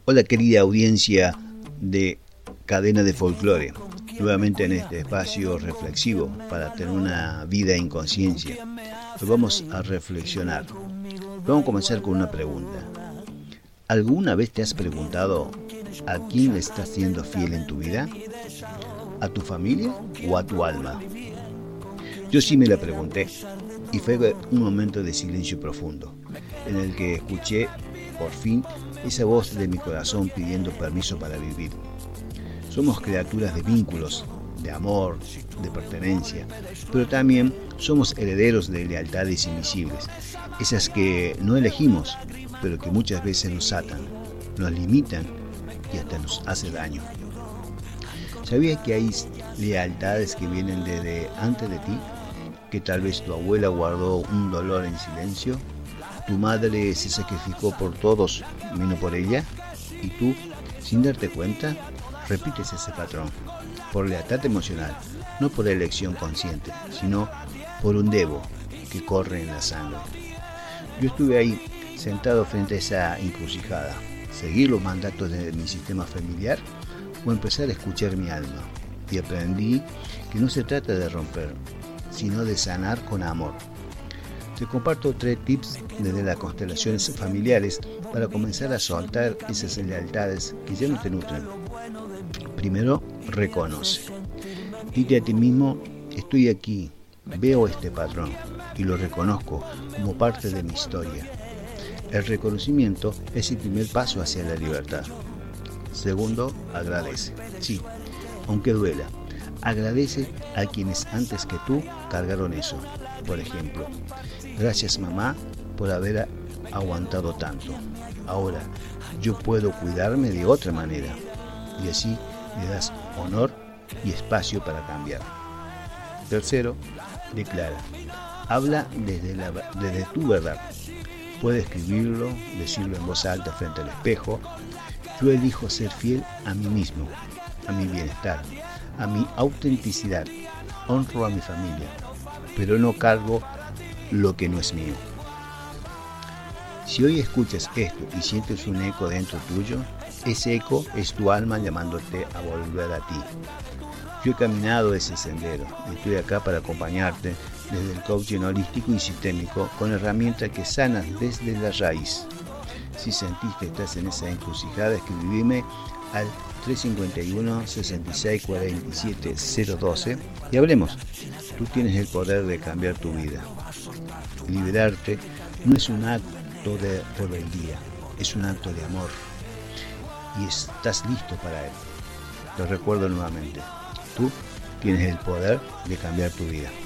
Hola querida audiencia de Cadena de Folclore, nuevamente en este espacio reflexivo para tener una vida en conciencia. Hoy vamos a reflexionar. Vamos a comenzar con una pregunta. ¿Alguna vez te has preguntado a quién le estás siendo fiel en tu vida? ¿A tu familia o a tu alma? Yo sí me la pregunté y fue un momento de silencio profundo en el que escuché por fin esa voz de mi corazón pidiendo permiso para vivir. Somos criaturas de vínculos, de amor, de pertenencia, pero también somos herederos de lealtades invisibles, esas que no elegimos, pero que muchas veces nos atan, nos limitan y hasta nos hace daño. ¿Sabías que hay lealtades que vienen desde antes de ti? Que tal vez tu abuela guardó un dolor en silencio, tu madre se sacrificó por todos menos por ella, y tú, sin darte cuenta, repites ese patrón, por lealtad emocional, no por elección consciente, sino por un debo que corre en la sangre. Yo estuve ahí, sentado frente a esa encrucijada, seguir los mandatos de mi sistema familiar o empezar a escuchar mi alma, y aprendí que no se trata de romper, sino de sanar con amor. Te comparto 3 tips desde las constelaciones familiares para comenzar a soltar esas lealtades que ya no te nutren. Primero, reconoce. Dite a ti mismo, estoy aquí, veo este patrón y lo reconozco como parte de mi historia. El reconocimiento es el primer paso hacia la libertad. Segundo, agradece. Sí, aunque duela. Agradece a quienes antes que tú cargaron eso. Por ejemplo, gracias mamá por haber aguantado tanto. Ahora yo puedo cuidarme de otra manera. Y así le das honor y espacio para cambiar. Tercero, declara. Habla desde tu verdad. Puedes escribirlo, decirlo en voz alta frente al espejo. Yo elijo ser fiel a mí mismo, a mi bienestar, a mi autenticidad. Honro a mi familia, pero no cargo lo que no es mío. Si hoy escuchas esto y sientes un eco dentro tuyo, ese eco es tu alma llamándote a volver a ti. Yo he caminado ese sendero y estoy acá para acompañarte desde el coaching holístico y sistémico con herramientas que sanan desde la raíz. Si sentís que estás en esa encrucijada, escribime al 351 66 47 012 y hablemos. Tú tienes el poder de cambiar tu vida. Liberarte no es un acto de rebeldía, es un acto de amor y estás listo para él. Te recuerdo nuevamente, tú tienes el poder de cambiar tu vida.